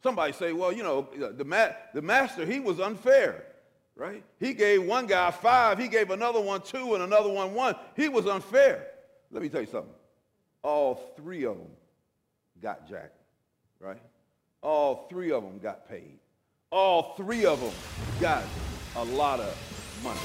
Somebody say, well, the master, he was unfair, right? He gave one guy 5, he gave another one 2, and another one 1. He was unfair. Let me tell you something. All 3 of them got jacked, right? All 3 of them got paid. All 3 of them got a lot of money.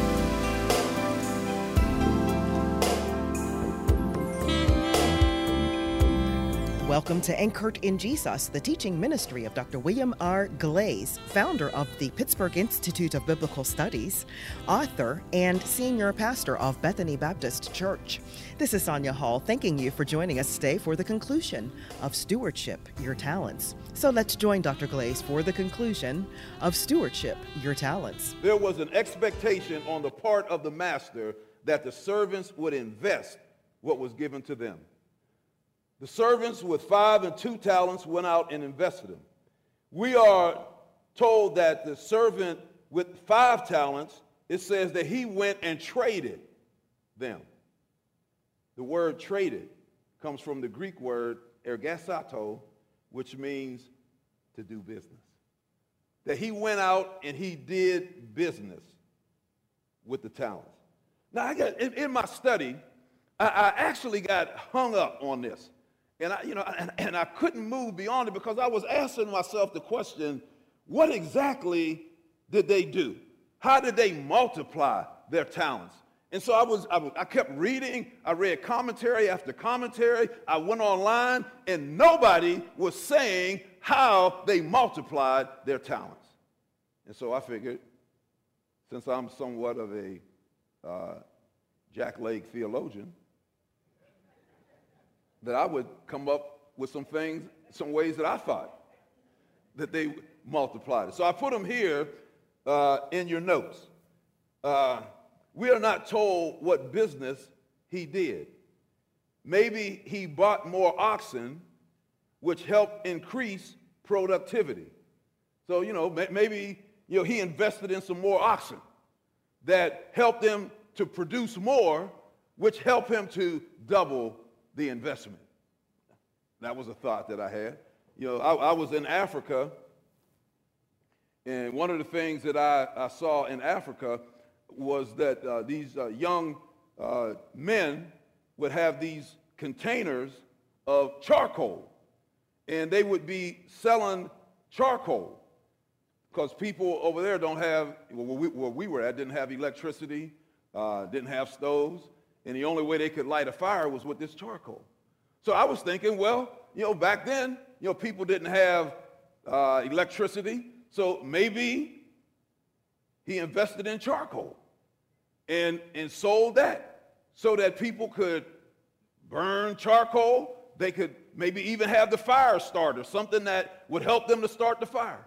Welcome to Anchored in Jesus, the teaching ministry of Dr. William R. Glaze, founder of the Pittsburgh Institute of Biblical Studies, author, and senior pastor of Bethany Baptist Church. This is Sonia Hall, thanking you for joining us today for the conclusion of Stewardship, Your Talents. So let's join Dr. Glaze for the conclusion of Stewardship, Your Talents. There was an expectation on the part of the master that the servants would invest what was given to them. The servants with 5 and 2 talents went out and invested them. We are told that the servant with 5 talents, it says that he went and traded them. The word traded comes from the Greek word ergasato, which means to do business. That he went out and he did business with the talents. Now, in my study, I actually got hung up on this. And I couldn't move beyond it because I was asking myself the question, what exactly did they do? How did they multiply their talents? And so I kept reading. I read commentary after commentary. I went online, and nobody was saying how they multiplied their talents. And so I figured, since I'm somewhat of a jackleg theologian, that I would come up with some things, some ways that I thought that they multiplied it. So I put them here in your notes. We are not told what business he did. Maybe he bought more oxen, which helped increase productivity. So, maybe he invested in some more oxen that helped him to produce more, which helped him to double the investment. That was a thought that I had. I was in Africa, and one of the things that I saw in Africa was that these young men would have these containers of charcoal, and they would be selling charcoal because people over there don't have, where we were at, didn't have electricity, didn't have stoves, and the only way they could light a fire was with this charcoal. So I was thinking, well, back then, people didn't have electricity, so maybe he invested in charcoal and sold that so that people could burn charcoal. They could maybe even have the fire starter, something that would help them to start the fire.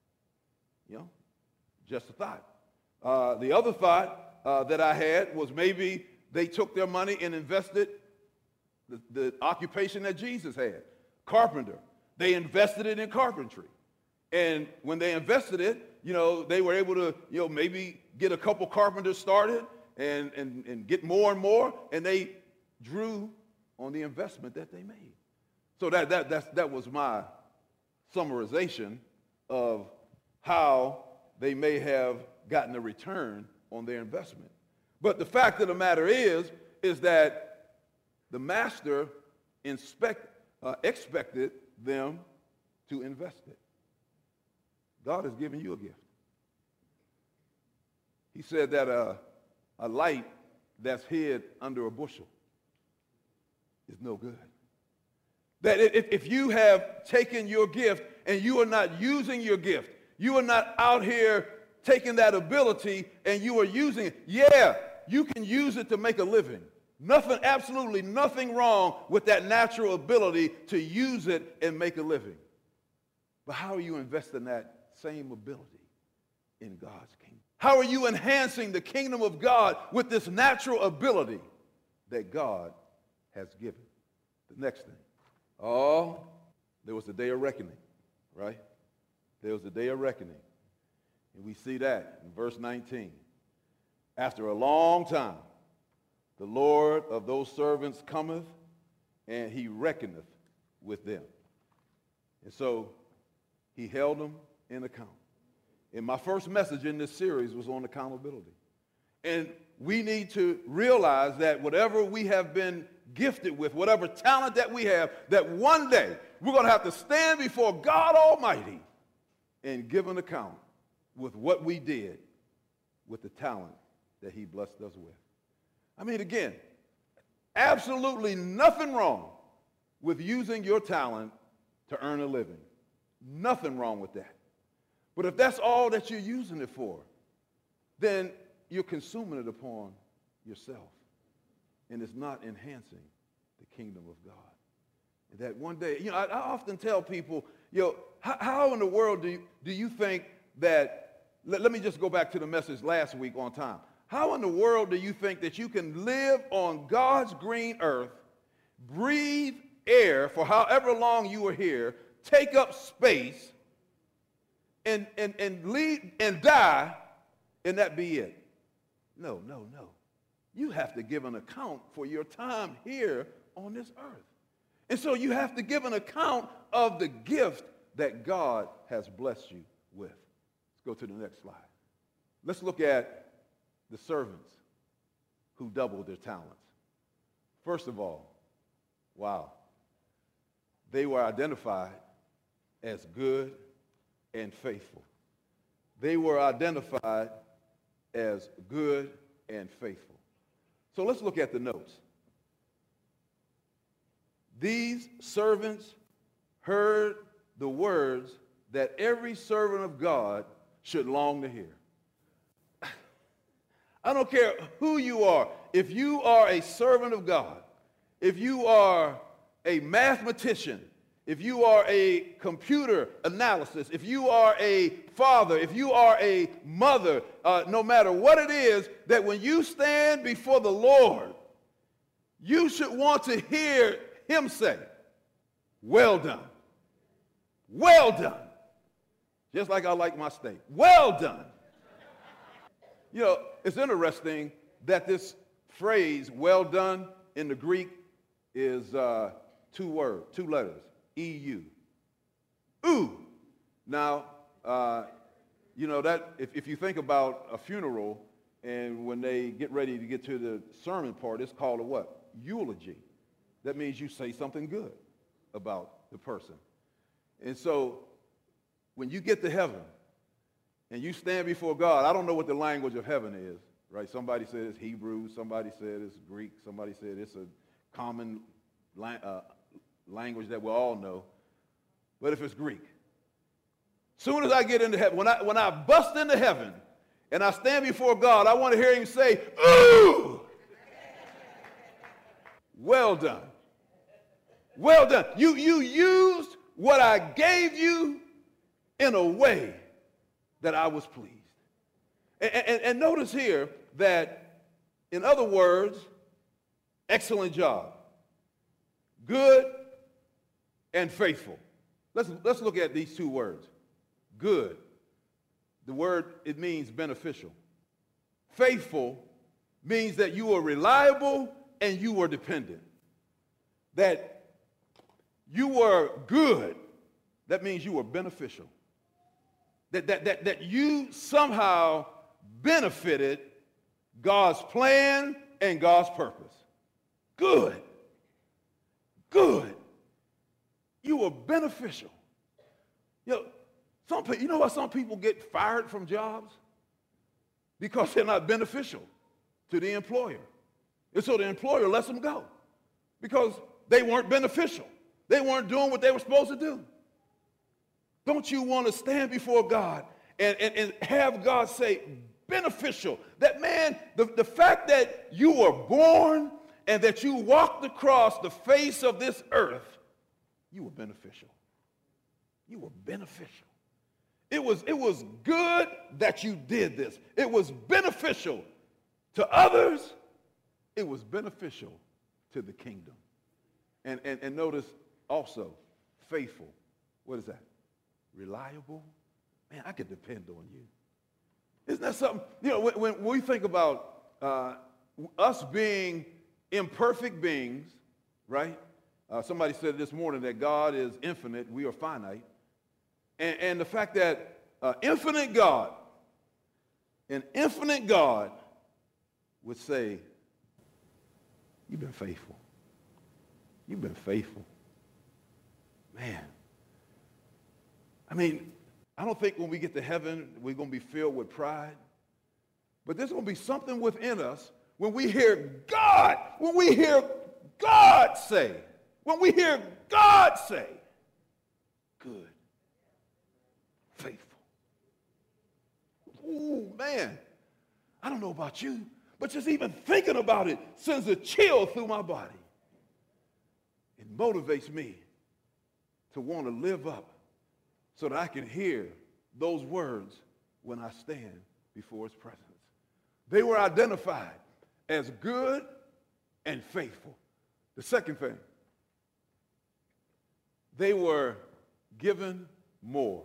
Just a thought. The other thought that I had was maybe they took their money and invested the occupation that Jesus had, carpenter. They invested it in carpentry. And when they invested it, they were able to, maybe get a couple carpenters started and get more and more, and they drew on the investment that they made. So that was my summarization of how they may have gotten a return on their investment. But the fact of the matter is that the master expected them to invest it. God has given you a gift. He said that a light that's hid under a bushel is no good. That if you have taken your gift and you are not using your gift, you are not out here taking that ability and you are using it, you can use it to make a living. Absolutely nothing wrong with that natural ability to use it and make a living. But how are you investing that same ability in God's kingdom? How are you enhancing the kingdom of God with this natural ability that God has given? The next thing. There was a day of reckoning, right? There was a day of reckoning. And we see that in verse 19. After a long time, the Lord of those servants cometh, and he reckoneth with them. And so He held them in account. And my first message in this series was on accountability. And we need to realize that whatever we have been gifted with, whatever talent that we have, that one day we're going to have to stand before God Almighty and give an account with what we did with the talent that he blessed us with. I mean, again, absolutely nothing wrong with using your talent to earn a living. Nothing wrong with that. But if that's all that you're using it for, then you're consuming it upon yourself. And it's not enhancing the kingdom of God. And that one day, I often tell people, how in the world do you think that, let me just go back to the message last week on time. How in the world do you think that you can live on God's green earth, breathe air for however long you are here, take up space, and leave and die, and that be it? No. You have to give an account for your time here on this earth. And so you have to give an account of the gift that God has blessed you with. Let's go to the next slide. Let's look at the servants who doubled their talents. First of all, wow, they were identified as good and faithful. They were identified as good and faithful. So let's look at the notes. These servants heard the words that every servant of God should long to hear. I don't care who you are. If you are a servant of God, if you are a mathematician, if you are a computer analysis, if you are a father, if you are a mother, no matter what it is, that when you stand before the Lord, you should want to hear him say, well done. Well done. Just like I like my steak. Well done. It's interesting that this phrase, well done, in the Greek is two letters, E-U. Ooh. Now, that if you think about a funeral, and when they get ready to get to the sermon part, it's called a what? Eulogy. That means you say something good about the person. And so when you get to heaven and you stand before God, I don't know what the language of heaven is, right? Somebody said it's Hebrew, somebody said it's Greek, somebody said it's a common language that we all know. But if it's Greek, soon as I get into heaven, when I bust into heaven and I stand before God, I want to hear him say, ooh, well done. Well done. You used what I gave you in a way that I was pleased. And notice here that, in other words, excellent job, good and faithful. Let's look at these two words. Good. The word, it means beneficial. Faithful means that you are reliable and you are dependent. That you were good, that means you were beneficial. That you somehow benefited God's plan and God's purpose. Good. Good. You were beneficial. You know why some people get fired from jobs? Because they're not beneficial to the employer. And so the employer lets them go because they weren't beneficial. They weren't doing what they were supposed to do. Don't you want to stand before God and have God say, beneficial? That, man, the fact that you were born and that you walked across the face of this earth, you were beneficial. You were beneficial. It was good that you did this. It was beneficial to others. It was beneficial to the kingdom. And notice also, faithful. What is that? Reliable. Man, I could depend on you. Isn't that something? When we think about us being imperfect beings, right? Somebody said this morning that God is infinite, we are finite. And the fact that an infinite God would say, you've been faithful. You've been faithful. Man. I mean, I don't think when we get to heaven, we're going to be filled with pride. But there's going to be something within us when we hear God say, good, faithful. Ooh, man, I don't know about you, but just even thinking about it sends a chill through my body. It motivates me to want to live up so that I can hear those words when I stand before his presence. They were identified as good and faithful. The second thing, they were given more.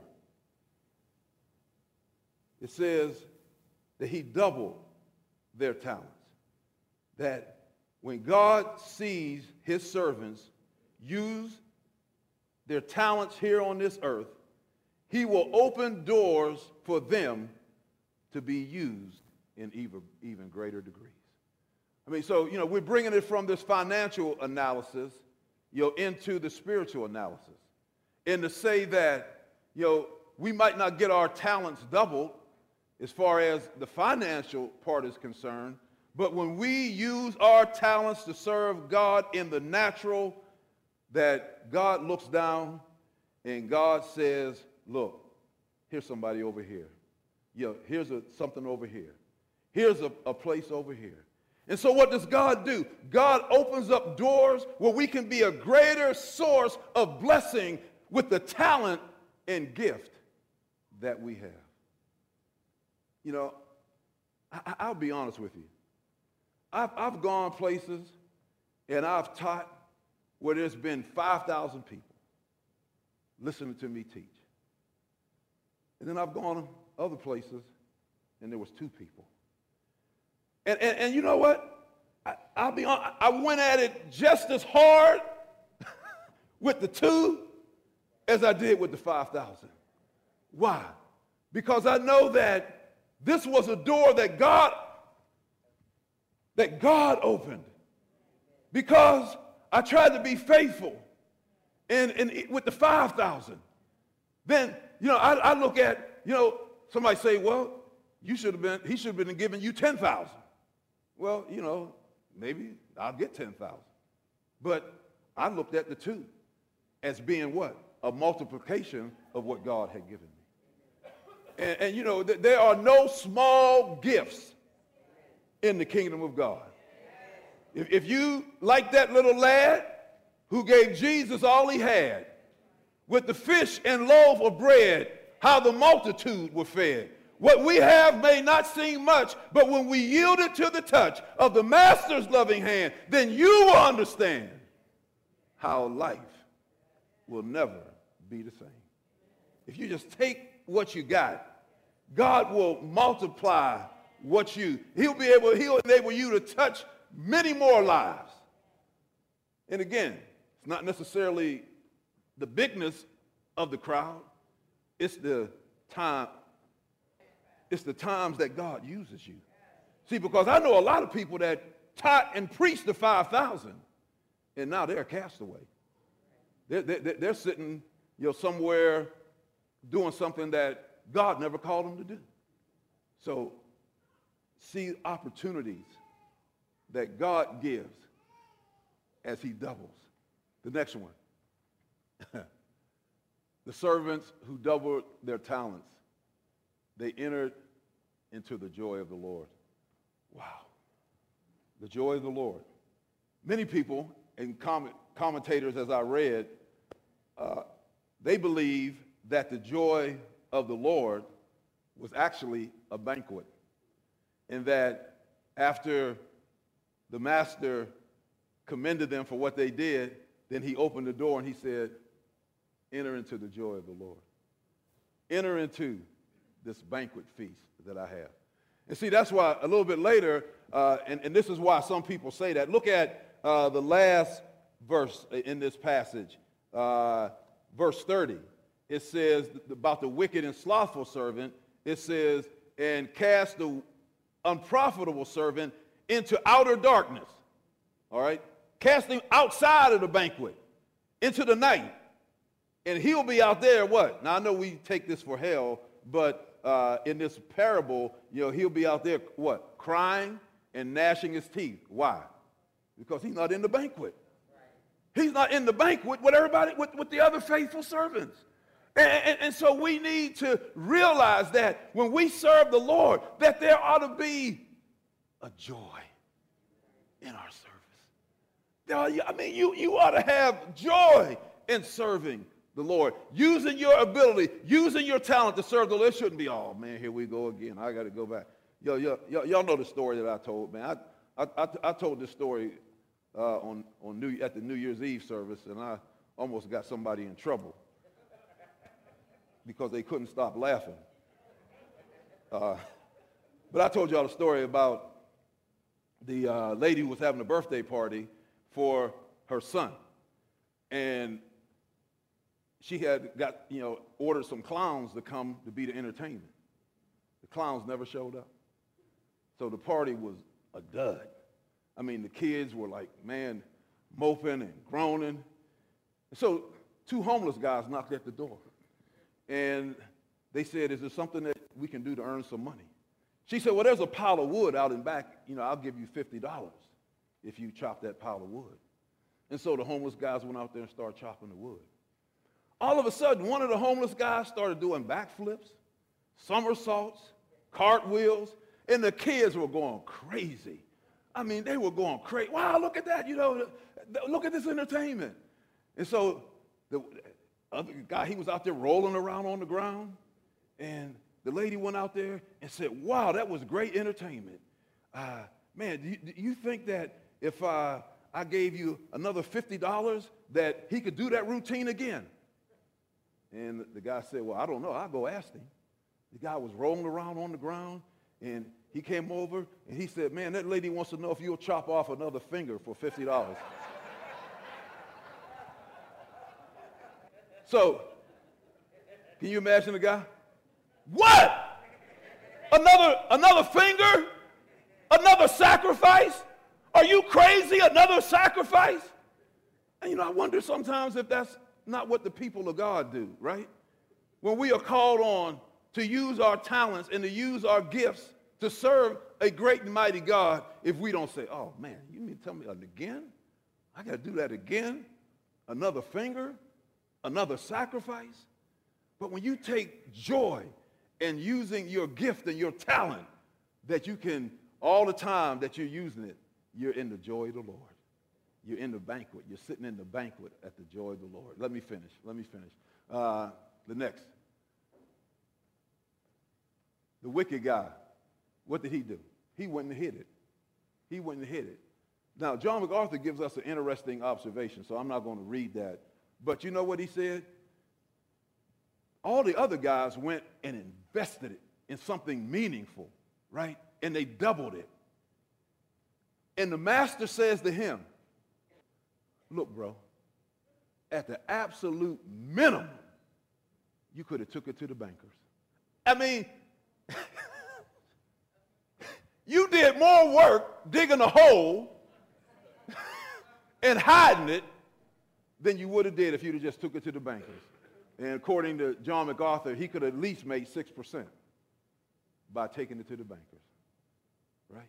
It says that he doubled their talents. That when God sees his servants use their talents here on this earth, he will open doors for them to be used in even greater degrees. I mean, so, we're bringing it from this financial analysis, into the spiritual analysis. And to say that, we might not get our talents doubled as far as the financial part is concerned, but when we use our talents to serve God in the natural, that God looks down and God says, look, here's somebody over here. Here's something over here. Here's a place over here. And so what does God do? God opens up doors where we can be a greater source of blessing with the talent and gift that we have. I'll be honest with you. I've gone places and I've taught where there's been 5,000 people listening to me teach. And then I've gone other places and there was 2 people. And you know what? I'll be honest, I went at it just as hard with the 2 as I did with the 5,000. Why? Because I know that this was a door that God opened. Because I tried to be faithful and with the 5,000. Then, I look at, somebody say, well, he should have been giving you 10,000. Well, maybe I'll get 10,000. But I looked at the 2 as being what? A multiplication of what God had given me. And there are no small gifts in the kingdom of God. If you, like that little lad who gave Jesus all he had, with the fish and loaf of bread, how the multitude were fed. What we have may not seem much, but when we yield it to the touch of the Master's loving hand, then you will understand how life will never be the same. If you just take what you got, God will multiply he'll enable you to touch many more lives. And again, it's not necessarily the bigness of the crowd, it's the times that God uses you. See, because I know a lot of people that taught and preached to 5,000, and now they're a castaway. They're sitting, somewhere doing something that God never called them to do. So, see opportunities that God gives as he doubles. The next one. The servants who doubled their talents, they entered into the joy of the Lord. Wow. The joy of the Lord. Many people and commentators, as I read, they believe that the joy of the Lord was actually a banquet. And that after the master commended them for what they did, then he opened the door and he said, enter into the joy of the Lord. Enter into this banquet feast that I have. And see, that's why a little bit later, and this is why some people say that. Look at the last verse in this passage, verse 30. it says about the wicked and slothful servant, it says, and cast the unprofitable servant into outer darkness. All right? Cast him outside of the banquet, into the night. And he'll be out there, what? Now, I know we take this for hell, but in this parable, he'll be out there, what? Crying and gnashing his teeth. Why? Because he's not in the banquet. He's not in the banquet with everybody, with the other faithful servants. And so we need to realize that when we serve the Lord, that there ought to be a joy in our service. You ought to have joy in serving the Lord, using your ability, using your talent to serve the Lord. It shouldn't be, oh, man, here we go again. I got to go back. Y'all know the story that I told, man. I told this story at the New Year's Eve service, and I almost got somebody in trouble because they couldn't stop laughing. But I told y'all the story about the lady who was having a birthday party for her son, and she had ordered some clowns to come to be the entertainment. The clowns never showed up. So the party was a dud. I mean, the kids were like, man, moping and groaning. So 2 homeless guys knocked at the door. And they said, is there something that we can do to earn some money? She said, well, there's a pile of wood out in back. I'll give you $50 if you chop that pile of wood. And so the homeless guys went out there and started chopping the wood. All of a sudden, one of the homeless guys started doing backflips, somersaults, cartwheels, and the kids were going crazy. I mean, they were going crazy. Wow, look at that, look at this entertainment. And so the other guy, he was out there rolling around on the ground, and the lady went out there and said, wow, that was great entertainment. Man, do you think that if I gave you another $50 that he could do that routine again? And the guy said, well, I don't know. I'll go ask him. The guy was rolling around on the ground, and he came over, and he said, man, that lady wants to know if you'll chop off another finger for $50. So, can you imagine the guy? What? Another finger? Another sacrifice? Are you crazy? Another sacrifice? And I wonder sometimes if that's not what the people of God do, right? When we are called on to use our talents and to use our gifts to serve a great and mighty God, if we don't say, oh, man, you mean to tell me again? I got to do that again? Another finger? Another sacrifice? But when you take joy in using your gift and your talent, that you can, all the time that you're using it, you're in the joy of the Lord. You're in the banquet. You're sitting in the banquet at the joy of the Lord. Let me finish. The next. The wicked guy, what did he do? He went and hid it. Now, John MacArthur gives us an interesting observation, so I'm not going to read that. But you know what he said? All the other guys went and invested it in something meaningful, right? And they doubled it. And the master says to him, look, bro, at the absolute minimum, you could have took it to the bankers. I mean, you did more work digging a hole and hiding it than you would have did if you'd have just took it to the bankers. And according to John MacArthur, he could have at least made 6% by taking it to the bankers, right?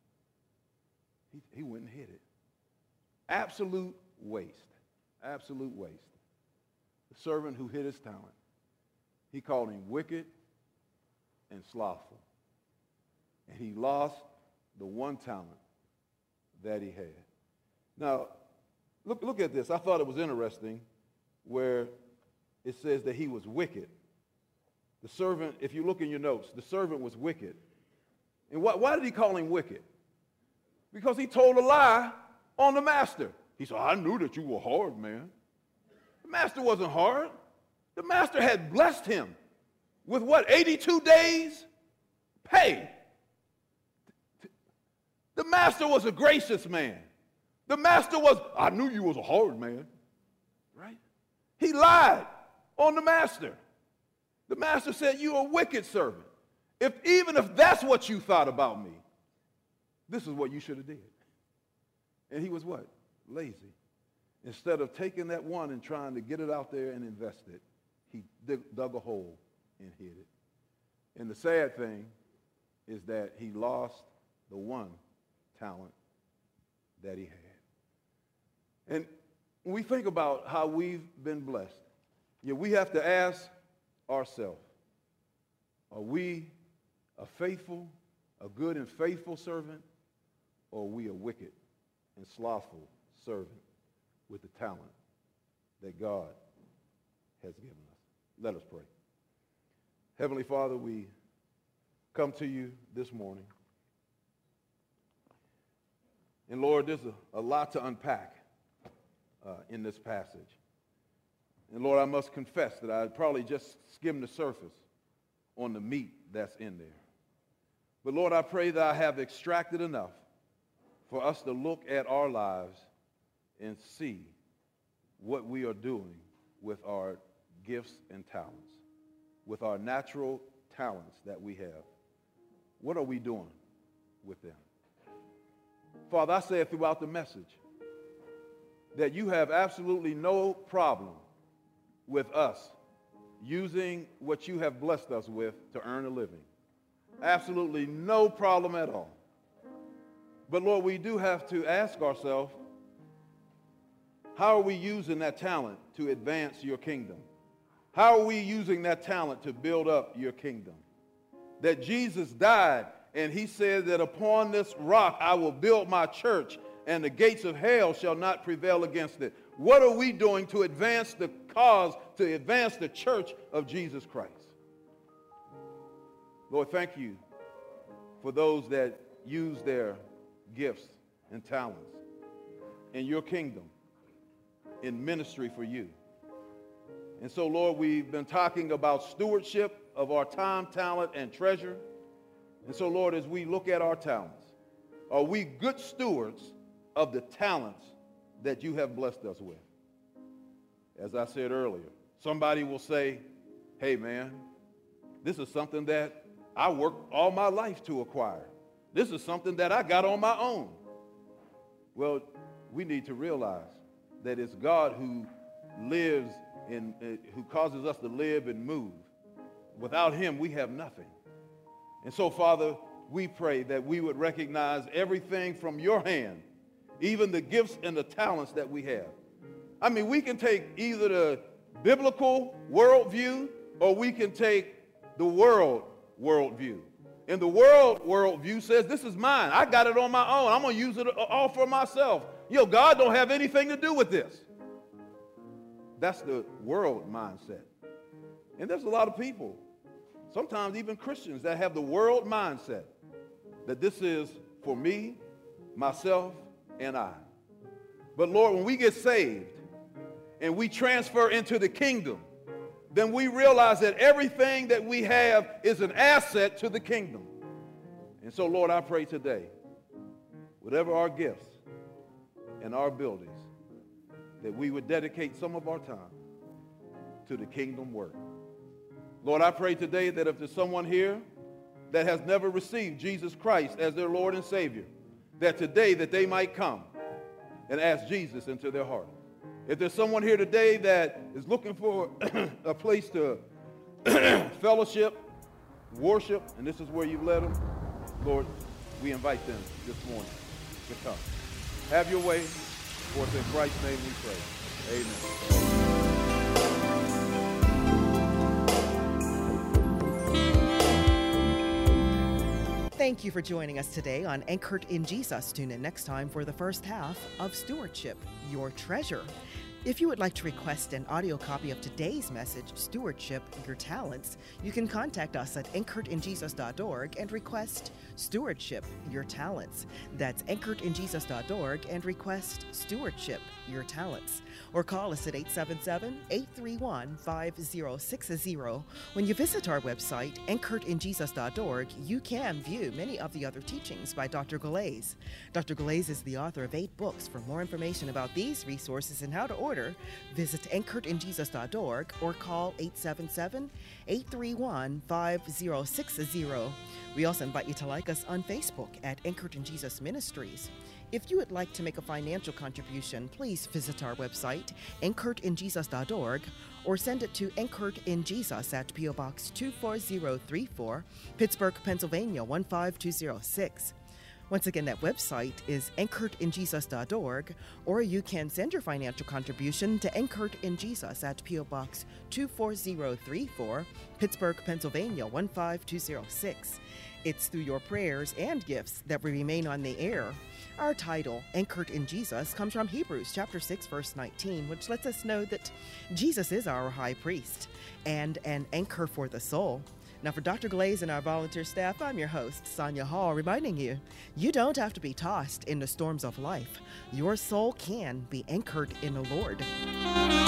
He went and hid it. Absolute waste. Absolute waste. The servant who hid his talent, he called him wicked and slothful. And he lost the one talent that he had. Now, look at this. I thought it was interesting where it says that he was wicked. The servant, if you look in your notes, the servant was wicked. And why did he call him wicked? Because he told a lie on the master. He said, I knew that you were hard, man. The master wasn't hard. The master had blessed him with what, 82 days pay. The master was a gracious man. The master was, I knew you was a hard man, right? He lied on the master. The master said, "You're a wicked servant. Even if that's what you thought about me, this is what you should have did." And he was what? Lazy. Instead of taking that one and trying to get it out there and invest it, he dug a hole and hid it. And the sad thing is that he lost the one talent that he had. And when we think about how we've been blessed, we have to ask ourselves, are we a good and faithful servant, or are we a wicked and slothful servant with the talent that God has given us? Let us pray. Heavenly Father, we come to you this morning. And Lord, there's a lot to unpack in this passage. And Lord, I must confess that I probably just skimmed the surface on the meat that's in there. But Lord, I pray that I have extracted enough for us to look at our lives and see what we are doing with our gifts and talents, with our natural talents that we have. What are we doing with them? Father, I say it throughout the message that you have absolutely no problem with us using what you have blessed us with to earn a living. Absolutely no problem at all. But Lord, we do have to ask ourselves, how are we using that talent to advance your kingdom? How are we using that talent to build up your kingdom? That Jesus died and he said that upon this rock I will build my church and the gates of hell shall not prevail against it. What are we doing to advance the cause, to advance the church of Jesus Christ? Lord, thank you for those that use their gifts and talents in your kingdom, in ministry for you. And so, Lord, we've been talking about stewardship of our time, talent, and treasure. And so, Lord, as we look at our talents, are we good stewards of the talents that you have blessed us with? As I said earlier, somebody will say, "Hey, man, this is something that I worked all my life to acquire. This is something that I got on my own." Well, we need to realize that it's God who lives and who causes us to live and move. Without him, we have nothing. And so, Father, we pray that we would recognize everything from your hand, even the gifts and the talents that we have. I mean, we can take either the biblical worldview or we can take the world worldview. And the world worldview says, this is mine. I got it on my own. I'm going to use it all for myself. God don't have anything to do with this. That's the world mindset. And there's a lot of people, sometimes even Christians, that have the world mindset that this is for me, myself, and I. But Lord, when we get saved and we transfer into the kingdom, then we realize that everything that we have is an asset to the kingdom. And so, Lord, I pray today, whatever our gifts and our abilities, that we would dedicate some of our time to the kingdom work. Lord, I pray today that if there's someone here that has never received Jesus Christ as their Lord and Savior, that today that they might come and ask Jesus into their heart. If there's someone here today that is looking for a place to fellowship, worship, and this is where you've led them, Lord, we invite them this morning to come. Have your way, for it's in Christ's name we pray. Amen. Thank you for joining us today on Anchored in Jesus. Tune in next time for the first half of Stewardship, Your Treasure. If you would like to request an audio copy of today's message, Stewardship, Your Talents, you can contact us at anchoredinjesus.org and request Stewardship, Your Talents. That's anchoredinjesus.org and request Stewardship, your talents. Or call us at 877-831-5060. When you visit our website, anchoredinjesus.org, you can view many of the other teachings by Dr. Galais. Dr. Galais is the author of 8 books. For more information about these resources and how to order, visit anchoredinjesus.org or call 877-831-5060. We also invite you to like us on Facebook at Anchored in Jesus Ministries. If you would like to make a financial contribution, please visit our website, anchoredinjesus.org, or send it to Anchored in Jesus at P.O. Box 24034, Pittsburgh, Pennsylvania 15206. Once again, that website is anchoredinjesus.org, or you can send your financial contribution to Anchored in Jesus at P.O. Box 24034, Pittsburgh, Pennsylvania 15206. It's through your prayers and gifts that we remain on the air. Our title, Anchored in Jesus, comes from Hebrews chapter 6, verse 19, which lets us know that Jesus is our high priest and an anchor for the soul. Now, for Dr. Galais and our volunteer staff, I'm your host, Sonia Hall, reminding you, you don't have to be tossed in the storms of life. Your soul can be anchored in the Lord.